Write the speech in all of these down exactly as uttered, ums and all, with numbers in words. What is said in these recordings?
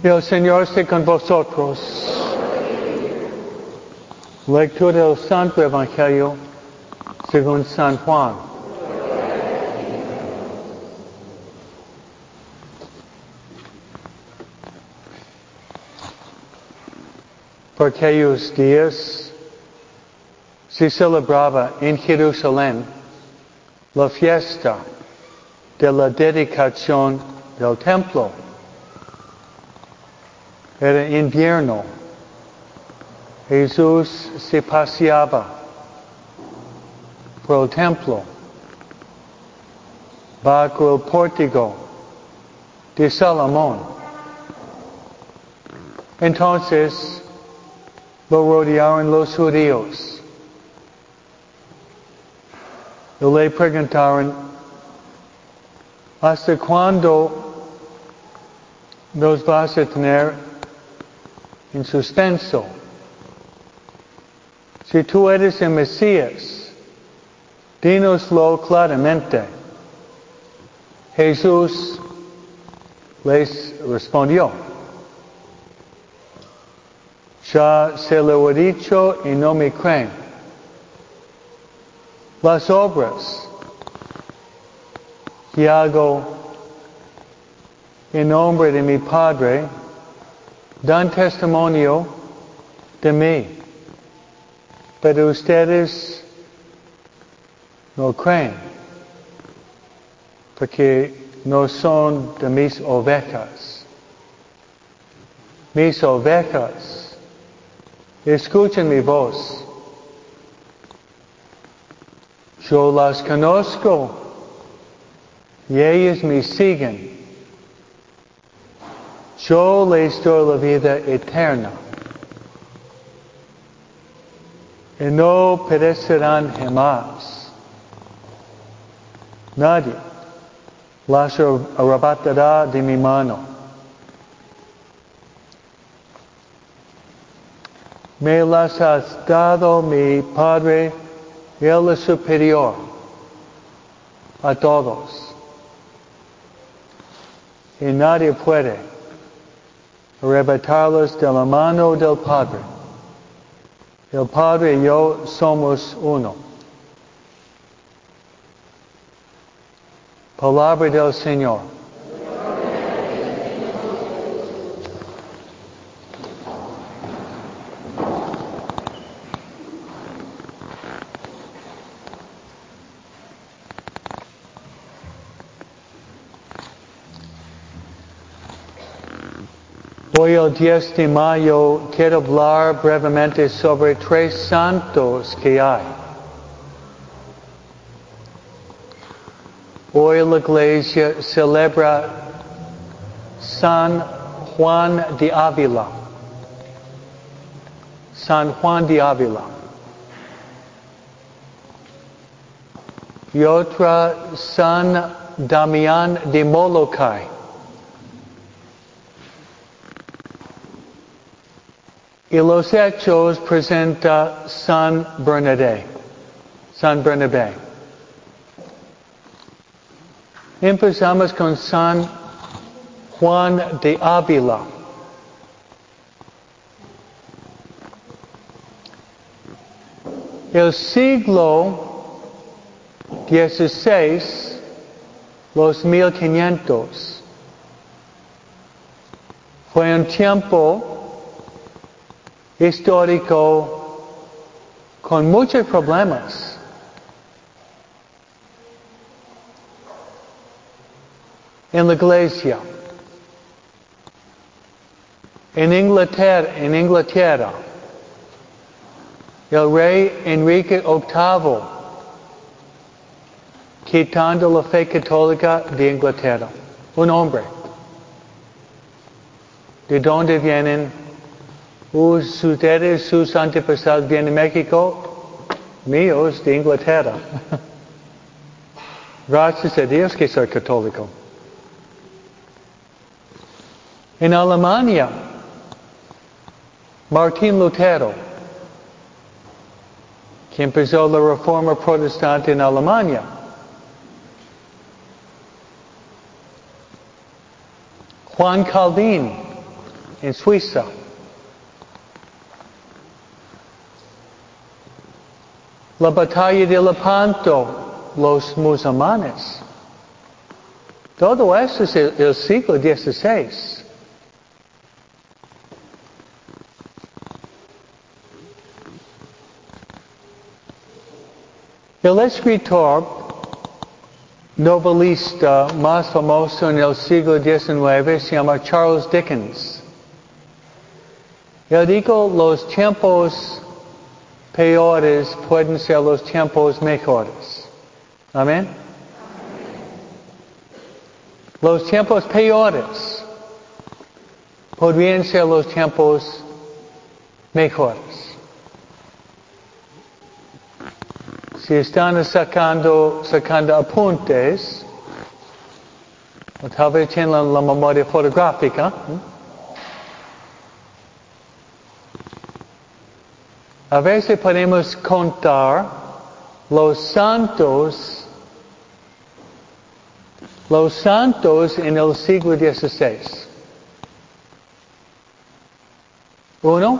El Señor esté con vosotros. Lectura del Santo Evangelio según San Juan. Por aquellos días se celebraba en Jerusalén la fiesta de la dedicación del templo. Era invierno. Jesús se paseaba por el templo bajo el pórtico de Salomón. Entonces lo rodearon los judíos y le preguntaron: ¿hasta cuándo nos vas a tener en suspenso? Si tú eres el Mesías, dínoslo claramente. Jesús les respondió: ya se lo he dicho y no me creen. Las obras que hago en nombre de mi Padre dan testimonio de mí. Pero ustedes no creen, porque no son de mis ovejas. Mis ovejas escuchan mi voz. Yo las conozco y ellas me siguen. Yo les doy la vida eterna. Y no perecerán jamás. Nadie las arrebatará de mi mano. Me las has dado mi Padre, Él es superior a todos. Y nadie puede arrebatarlas de la mano del Padre. El Padre y yo somos uno. Palabra del Señor. Hoy, el diez de mayo, quiero hablar brevemente sobre tres santos que hay. Hoy la Iglesia celebra San Juan de Ávila. San Juan de Ávila. Y otra, San Damián de Molokai. Y los hechos presenta San Bernabé. San Bernabé. Empezamos con San Juan de Ávila. El siglo dieciséis, los mil quinientos, fue un tiempo histórico con muchos problemas. En la Iglesia, en Inglaterra, en Inglaterra, el rey Enrique octavo, quitando la fe católica de Inglaterra, un hombre. ¿De dónde vienen? Ustedes, sus antepasados, vienen de México, míos de Inglaterra. Gracias a Dios que soy católico. En Alemania, Martín Lutero, que empezó la reforma protestante en Alemania. Juan Calvin, en Suiza. La batalla de Lepanto, los musulmanes. Todo esto es el, el siglo dieciséis. El escritor novelista más famoso en el siglo diecinueve se llama Charles Dickens. Él dijo, los tiempos peores pueden ser los tiempos mejores. Amén. Los tiempos peores podrían ser los tiempos mejores. Si están sacando, sacando apuntes, o tal vez tienen la, la memoria fotográfica, ¿eh? A veces podemos contar los santos, los santos en el siglo dieciséis. Uno,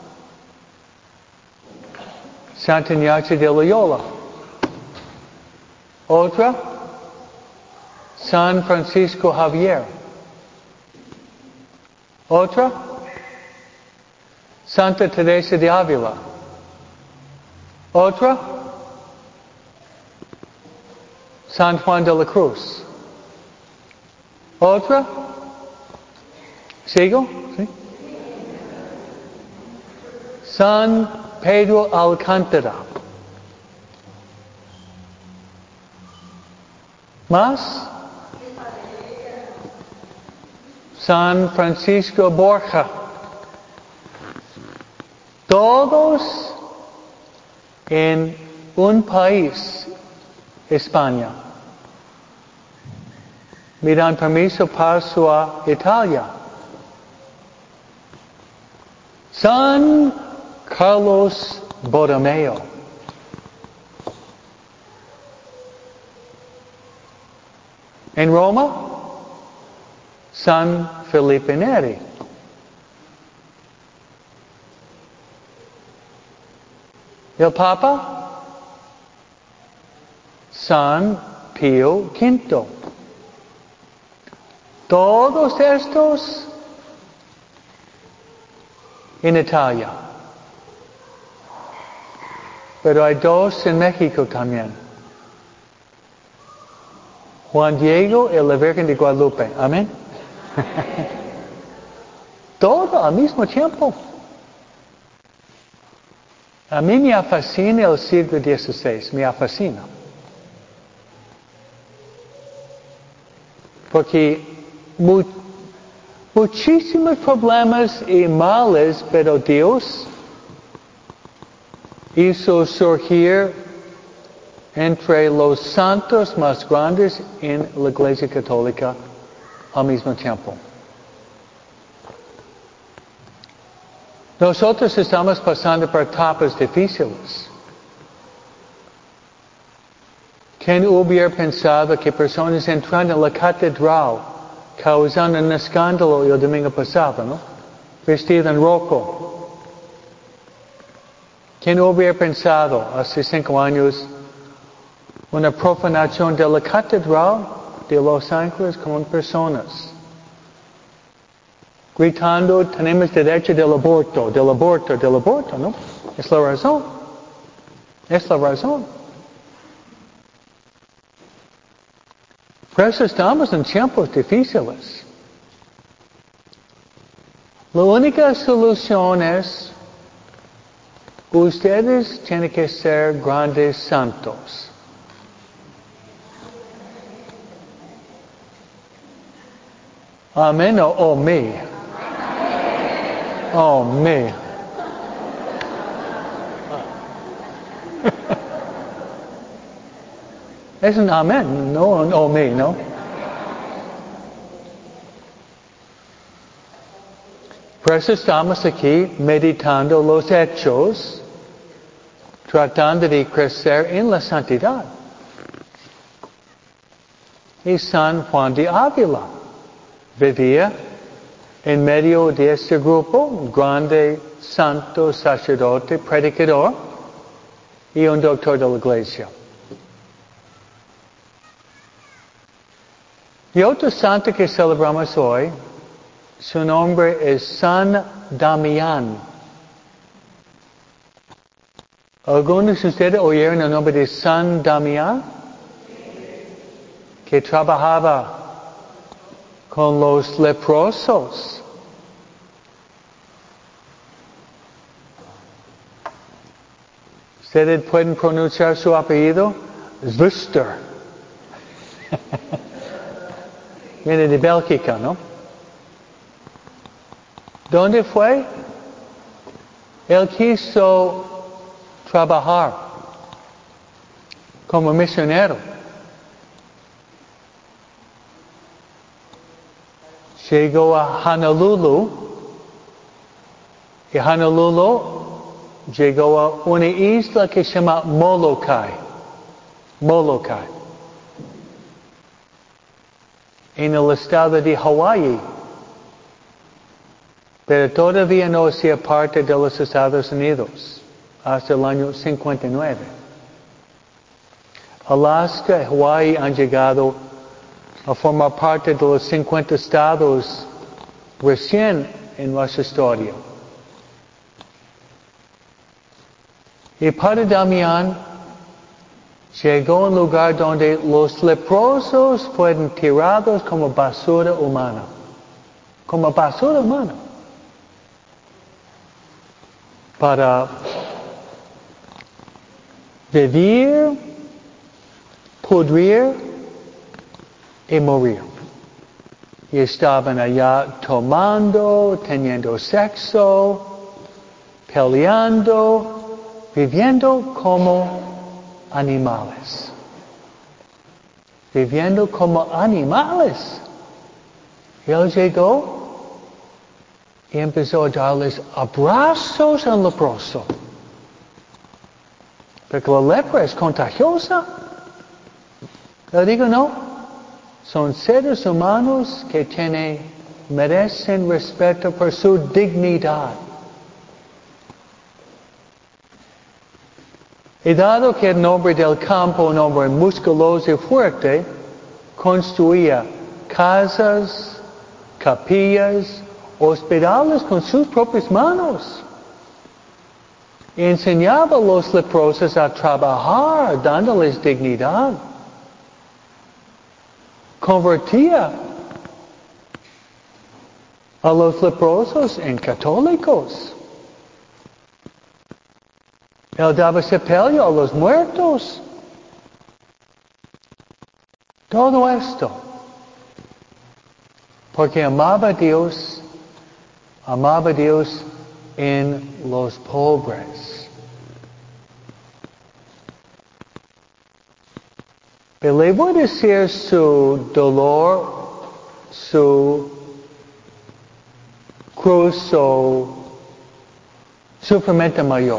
Santa Ignacia de Loyola. Otra, San Francisco Javier. Otra, Santa Teresa de Ávila. Otra, San Juan de la Cruz. Otra, ¿sigo? ¿Sí? San Pedro Alcántara. ¿Más? San Francisco Borja. Todos en un país, España. Me dan permiso paso a Italia. San Carlos Borromeo. En Roma, San Felipe Neri. El Papa, San Pío Quinto. Todos estos en Italia. Pero hay dos en México también. Juan Diego y la Virgen de Guadalupe. Amén. Todo al mismo tiempo. A mí me fascina el siglo dieciséis. Me fascina. Porque mu muchísimos problemas y males, pero Dios hizo surgir entre los santos más grandes en la Iglesia Católica al mismo tiempo. Nosotros estamos pasando por etapas difíciles. ¿Quién hubiera pensado que personas entrando en la catedral causando un escándalo el domingo pasado, ¿no? Vestido en rojo? ¿Quién hubiera pensado hace cinco años una profanación de la catedral de Los Ángeles con personas gritando, tenemos derecho del aborto, del aborto, del aborto, ¿no? Es la razón. Es la razón. Por eso estamos en tiempos difíciles. La única solución es, ustedes tienen que ser grandes santos. Amén o oh me. Oh me. Es un amén, no un oh me, ¿no? Por eso estamos aquí meditando los hechos, tratando de crecer en la santidad. Y San Juan de Ávila vivía en medio de este grupo, un grande santo, sacerdote, predicador y un doctor de la iglesia. Y otro santo que celebramos hoy, su nombre es San Damián. ¿Algunos de ustedes oyeron el nombre de San Damián? Que trabajaba con los leprosos. ¿Ustedes pueden pronunciar su apellido? Zwuster. Viene de Bélgica, ¿no? ¿Dónde fue? Él quiso trabajar como misionero. Llegó a Honolulu y Honolulu llegó a una isla que se llama Molokai. Molokai. En el estado de Hawái. Pero todavía no hacía parte de los Estados Unidos hasta el año cincuenta y nueve. Alaska y Hawái han llegado a formar parte de los cincuenta estados recién en nuestra historia. Y Padre Damián llegó a un lugar donde los leprosos fueron tirados como basura humana. Como basura humana. Para vivir, pudrir y morir. Y estaban allá tomando, teniendo sexo, peleando, viviendo como animales. Viviendo como animales. Y él llegó y empezó a darles abrazos al leproso. Porque la lepra es contagiosa. Le digo, no. Son seres humanos que tienen, merecen respeto por su dignidad. Y dado que el nombre del campo, un hombre musculoso y fuerte, construía casas, capillas, hospitales con sus propias manos. Y enseñaba a los leprosos a trabajar, dándoles dignidad. Convertía a los leprosos en católicos. Él daba sepelio a los muertos. Todo esto. Porque amaba a Dios, amaba a Dios en los pobres. Pero le voy a decir su dolor, su cruz, su sufrimiento mayor.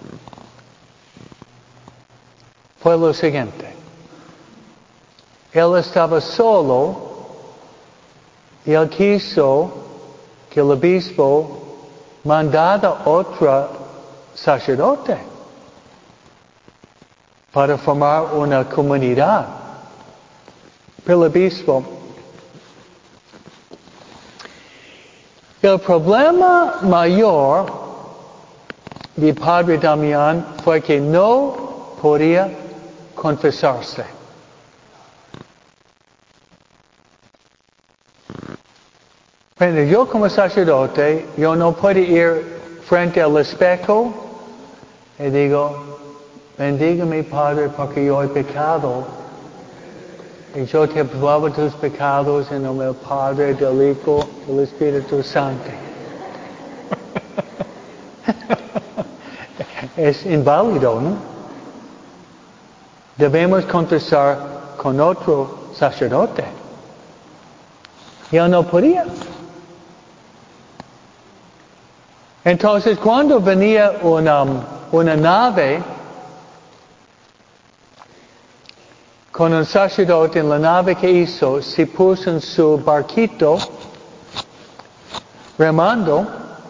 Fue lo siguiente. Él estaba solo y él quiso que el obispo mandara otro sacerdote para formar una comunidad. Pero el obispo, el problema mayor de Padre Damián fue que no podía confesarse. Pero yo como sacerdote, yo no puedo ir frente al espejo y digo, bendígame Padre porque yo he pecado. Y yo te apruebo tus pecados en nombre del Padre, del Hijo, del Espíritu Santo. Es inválido, ¿no? Debemos confesar con otro sacerdote. Yo no podía. Entonces, cuando venía una, una nave con un sacerdote, en la nave que hizo, se puso en su barquito remando,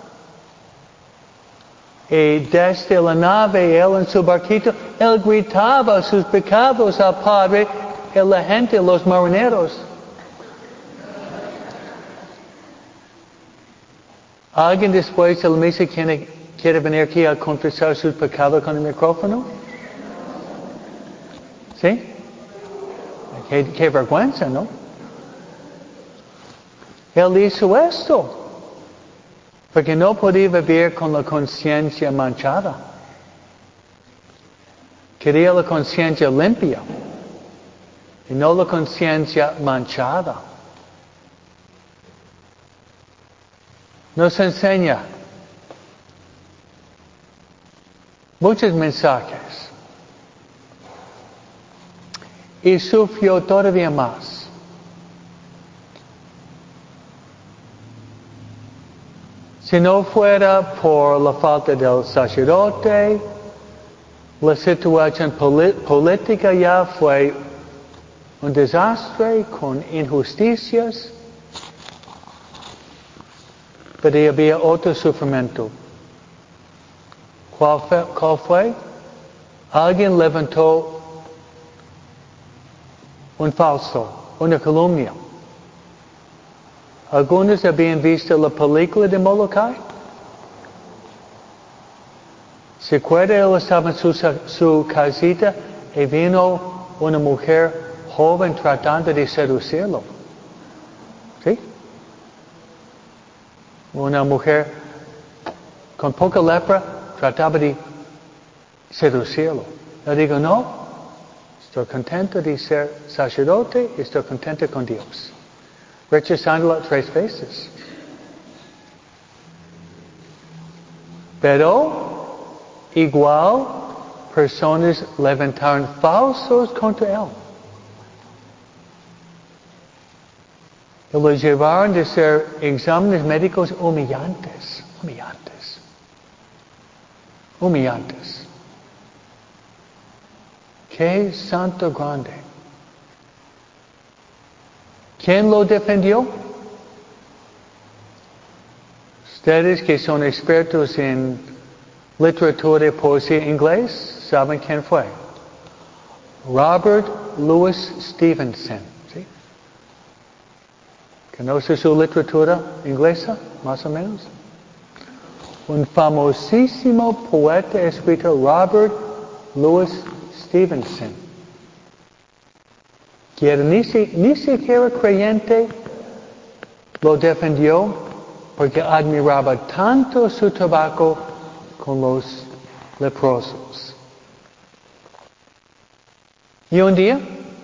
y desde la nave, él en su barquito, él gritaba sus pecados al Padre, y la gente, los marineros. ¿Alguien después de la misa quiere, quiere venir aquí a confesar sus pecados con el micrófono? ¿Sí? Qué, qué vergüenza, ¿no? Él hizo esto porque no podía vivir con la conciencia manchada. Quería la conciencia limpia y no la conciencia manchada. Nos enseña muchos mensajes y sufrió todavía más. Si no fuera por la falta del sacerdote, la situación poli- política ya fue un desastre con injusticias, pero había otro sufrimiento. ¿Cuál fue? ¿Cuál fue? Alguien levantó un falso, una calumnia. Algunos habían visto la película de Molokai. ¿Se acuerda? Él estaba en su, su casita y vino una mujer joven tratando de seducirlo. ¿Sí? Una mujer con poca lepra trataba de seducirlo. Yo digo, no, estoy contento de ser sacerdote, estoy contento con Dios. Rechazándola tres veces. Pero, igual, personas levantaron falsos contra él. Y lo llevaron de hacer exámenes médicos humillantes. Humillantes. Humillantes. ¡Qué santo grande! ¿Quién lo defendió? Ustedes que son expertos en literatura y poesía inglés, ¿saben quién fue? Robert Louis Stevenson. ¿Sí? ¿Conoce su literatura inglesa, más o menos? Un famosísimo poeta escritor, Robert Louis Stevenson. Que ni, ni siquiera creyente lo defendió porque admiraba tanto su trabajo con los leprosos. Y un día,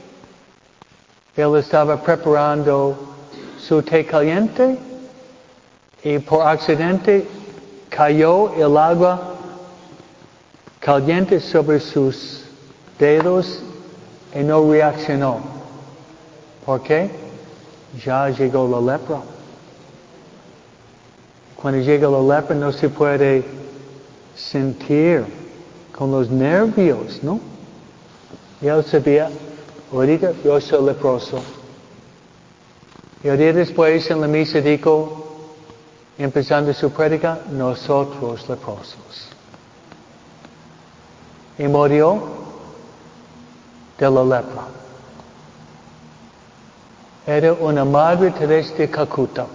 él estaba preparando su té caliente y por accidente cayó el agua caliente sobre sus dedos y no reaccionó. ¿Por qué? Ya llegó la lepra. Cuando llega la lepra no se puede sentir con los nervios, ¿no? Y él sabía, ahorita yo soy leproso. Y el día después en la misa dijo, empezando su prédica, nosotros leprosos. Y murió de la lepra. Era una Madre Teresa de Calcuta.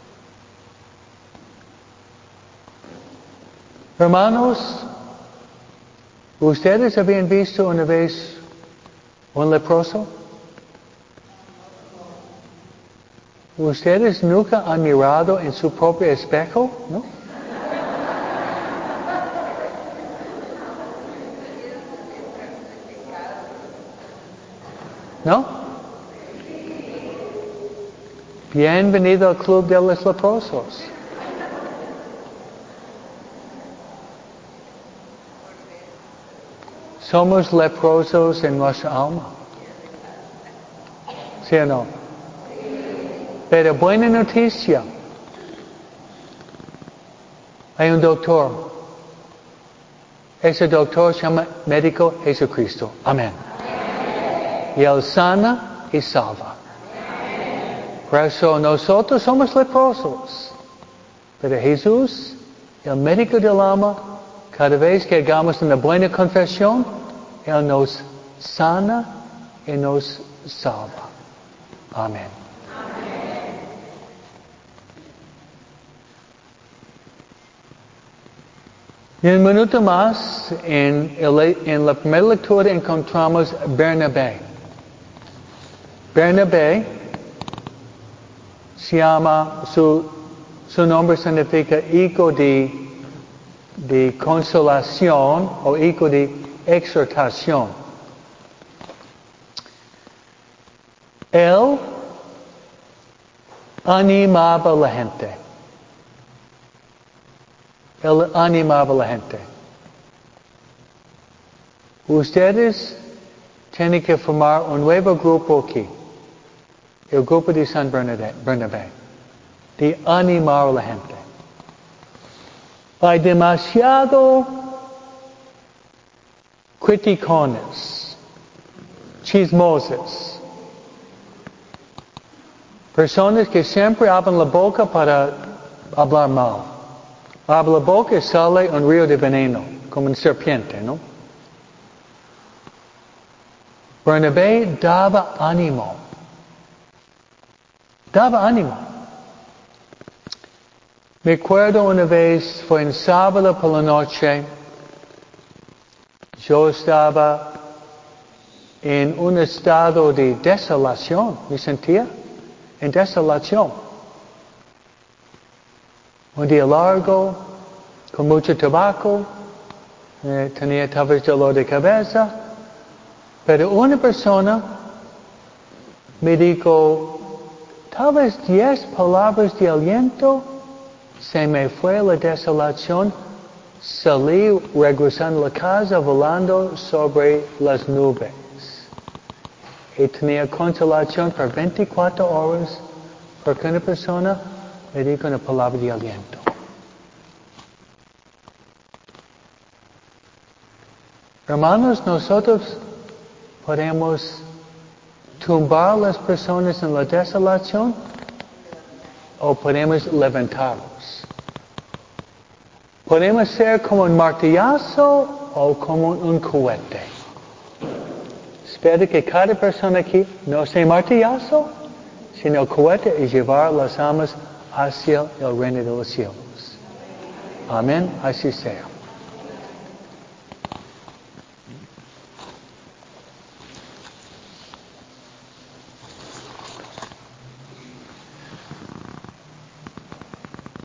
Hermanos, ¿ustedes habían visto una vez un leproso? ¿Ustedes nunca han mirado en su propio espejo? ¿No? ¿No? Bienvenido al club de los leprosos. Somos leprosos en nuestra alma. ¿Sí o no? Pero buena noticia. Hay un doctor. Ese doctor se llama Médico Jesucristo. Amén. Y él sana y salva. Por eso nosotros somos leprosos. Pero Jesús, el médico del alma, cada vez que hagamos una buena confesión, Él nos sana y nos salva. Amén. Y un minuto más, en, el, en la primera lectura encontramos Bernabé. Bernabé se llama, su, su nombre significa hijo de, de consolación o hijo de exhortación. Él animaba a la gente. Él animaba a la gente. Ustedes tienen que formar un nuevo grupo aquí. El grupo de San Bernabé. De animar a la gente. Hay demasiado criticones, chismosos. Personas que siempre abren la boca para hablar mal. Abre la boca y sale un río de veneno, como una serpiente, ¿no? Bernabé daba ánimo. Daba ánimo. Me acuerdo una vez, fue en sábado por la noche, yo estaba en un estado de desolación, me sentía en desolación. Un día largo, con mucho tabaco, eh, tenía tal vez dolor de cabeza, pero una persona me dijo, tal vez diez palabras de aliento, se me fue la desolación, salí regresando a la casa volando sobre las nubes. Y tenía consolación por veinticuatro horas, porque una persona me dijo una palabra de aliento. Hermanos, nosotros podemos tumbar a las personas en la desolación o podemos levantarlos. Podemos ser como un martillazo o como un cohete. Espero que cada persona aquí no sea martillazo, sino cohete y llevar las almas hacia el reino de los cielos. Amén, así sea.